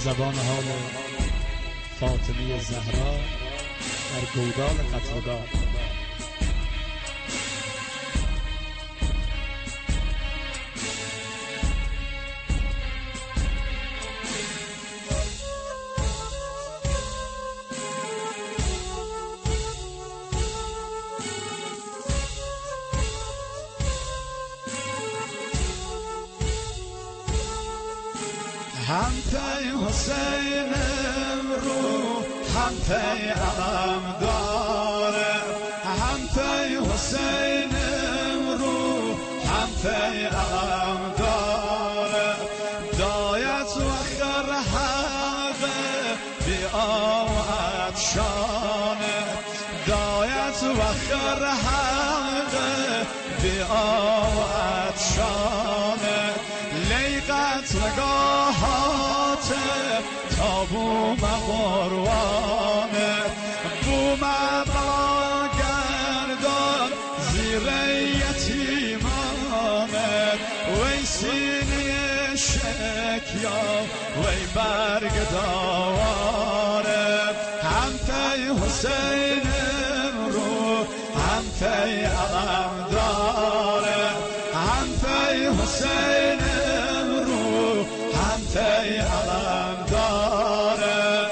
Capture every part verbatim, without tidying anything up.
زبان حال فاطمه زهرا در گودال قطردار. هم پی حسینم رو هم پی علم داره، هم پی حسینم رو هم پی علم داره. دایت و خر حقه بی آوت شانه، دایت و خر حقه بی آوت شانه. لیقت نگاهات تا بوم قروانه، بوم بلا گردان زیر یتیمانه. وی سینه شکیا وی برگ داواره، هم پی حسینم رو هم پی علم داره، هم پی حسینم رو هم پی علم داره.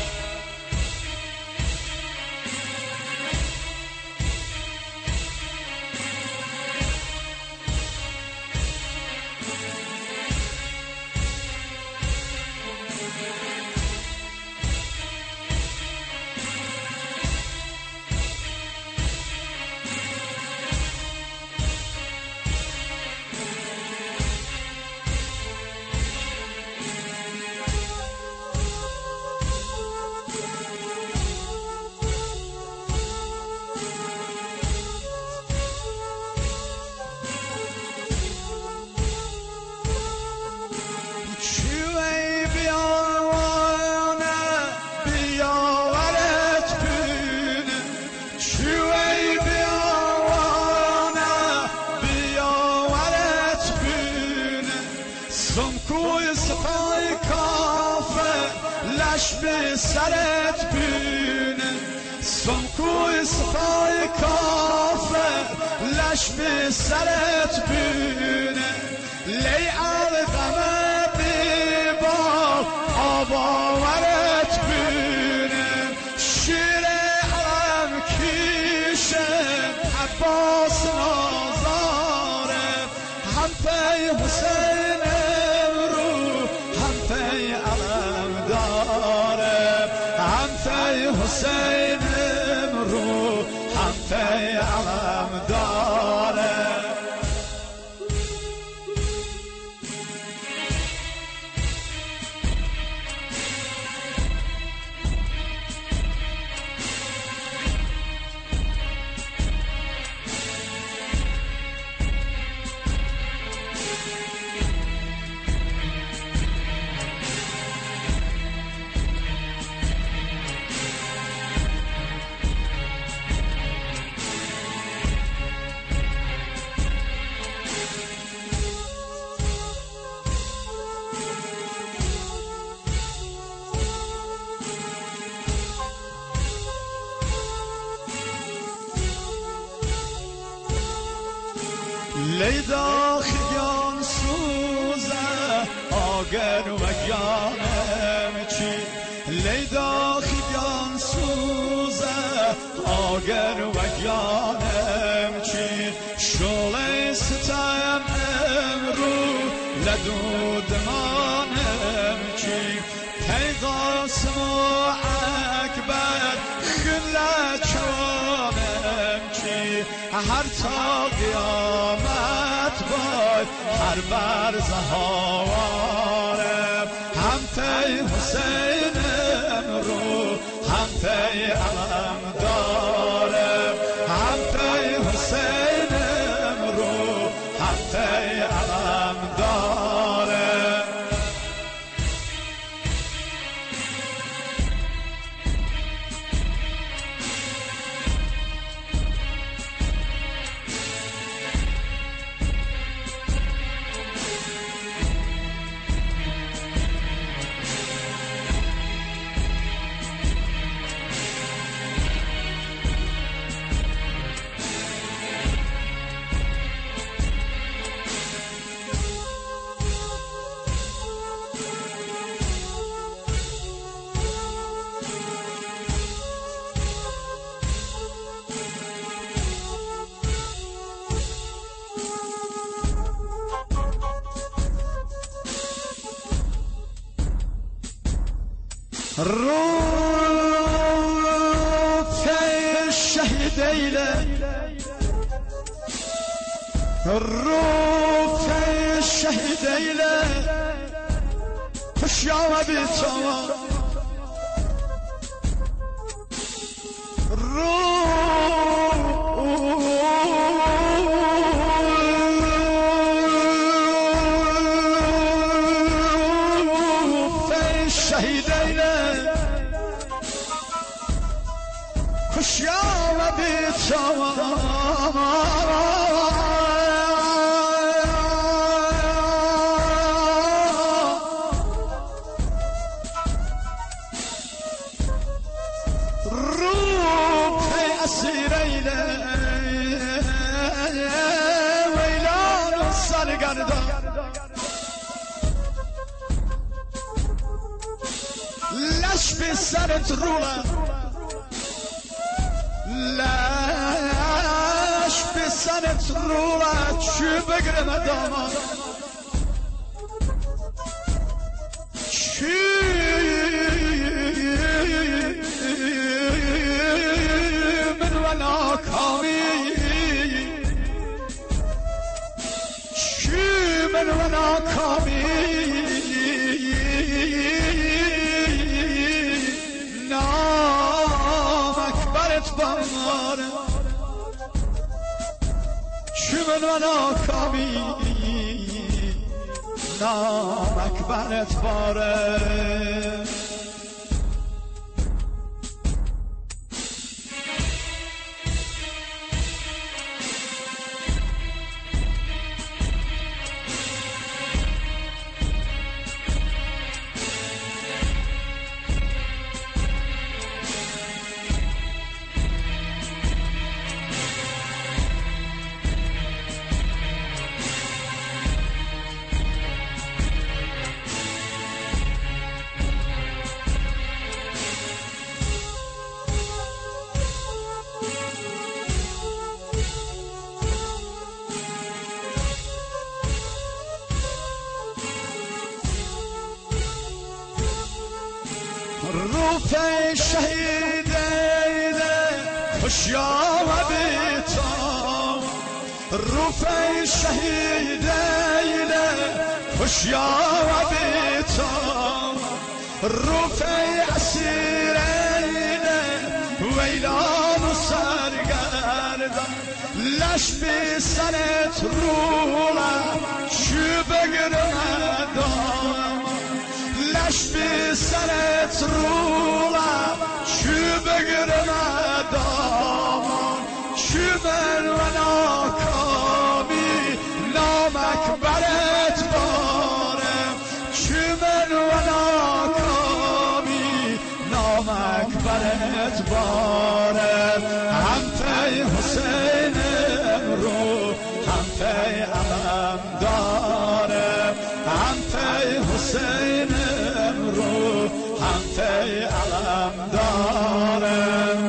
سمکوی سپای کافه لش به سرت بینه، سمکوی سپای کافه لش به سرت بینه. لی الغمه بیبا آباورت بینه، شیر علم کیشه عباس نازاره. هم پی حسین هم پی حسینم رو هم پی علم داره. لی داخیان سوزه آگر و گیانم چی، لی داخیان سوزه آگر و گیانم چی. شوله ستایم امرو لدود مانم چی، پیغاسم و اکبر خلا چوانم چی. هر تا قیامت بای هر برز هوارم، هم پی حسینم رو هم پی علم دارم، هم پی حسینم رو هم پی علم دارم. روح الشهيدين روح الشهيدين خش يا وبيتوا روح الشهيدين خش يا وبيتوا لش بسرت رولا لش بسرت رولا شو بقرم داما شو من ولا كامي شو من ولا كامي نامك برت بار شمن و ناکامی نامك برت باره روح الشهيدين خش يا وبيتوا روح الشهيدين خش يا وبيتوا روح اسيرين ويلان وسرگردان لش بسرت رولا شو بقرم لش بسرت رولا شو بقرم دامان شو من و ناکامی نامك برت بارم شو من و ناکامی نامك برت بارم هم پی حسینم رو هم پی علم دارم هم پی حسینم رو هم پی علم دارم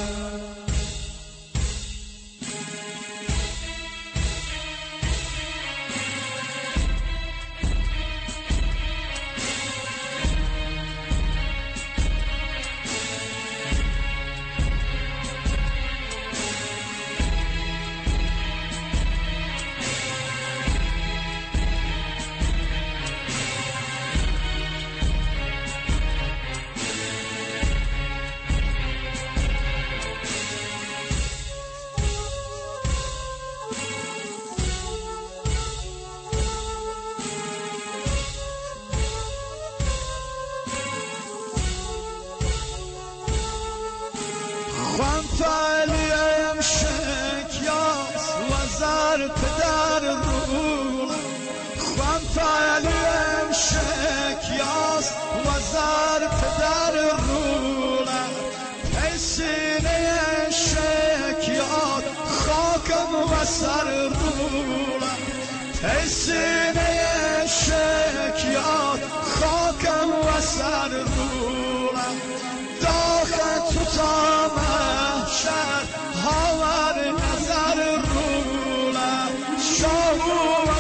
خوان فعلیم شکیاس وزر پدر رول خوان فعلیم شکیاس وزر پدر رول پیسینه شکیات خاکم وسر رول پیسینه شکیات خاکم وسر رول داخل تو تا محشر هاور نظر رولا شاهو و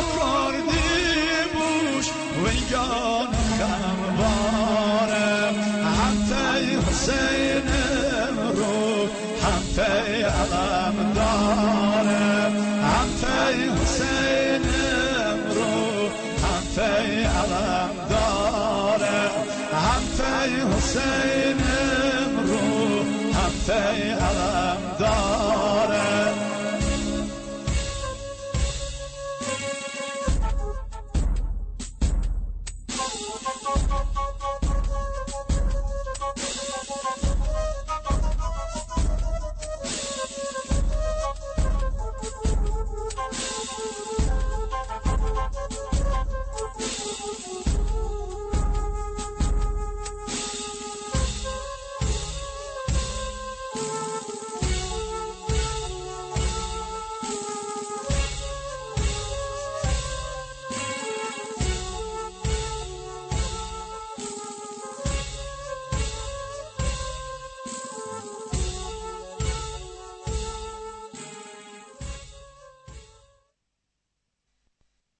کردی بوش و یان خم بارم حسین رو هفته علم داره